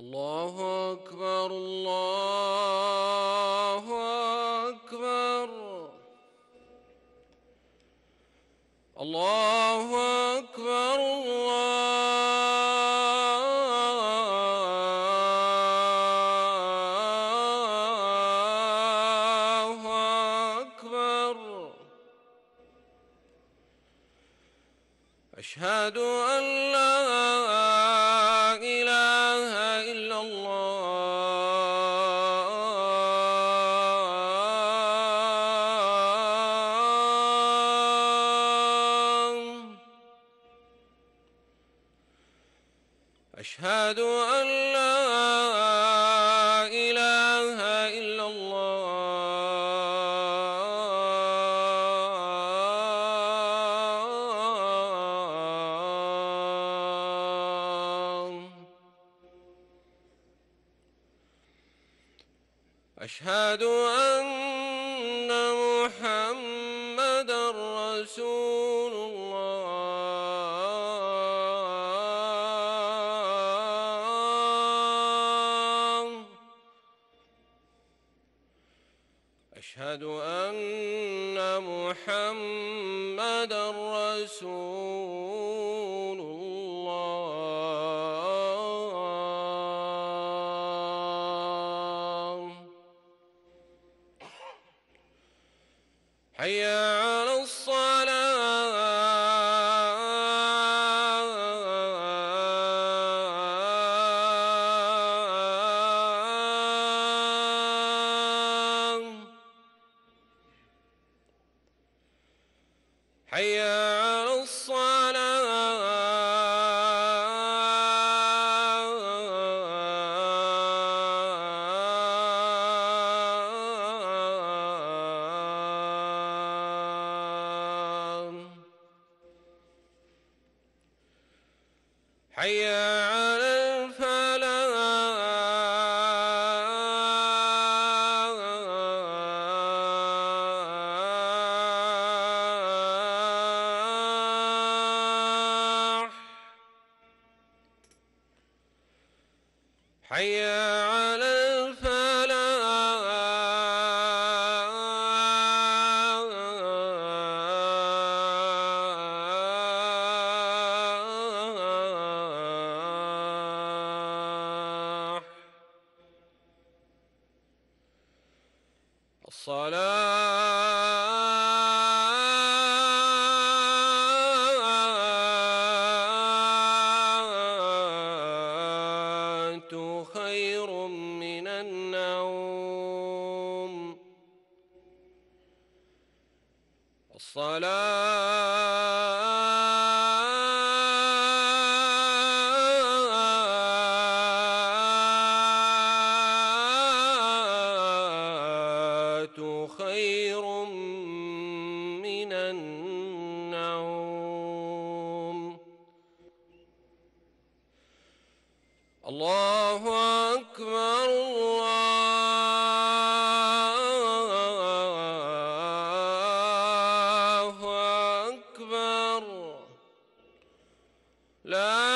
الله أكبر الله أكبر الله أكبر الله أكبر. أشهد أن لا إله إلا الله. أشهد أن لا إله إلا الله. أشهد أن محمدًا رسول الله. أشهد أن محمدًا رسول الله. حي على الصلاة. حي على الصلاة. حي على الفلاح. حي على الفلاح. الصلاة خير من النوم. الصلاة خير من النوم. الله أكبر الله أكبر. لا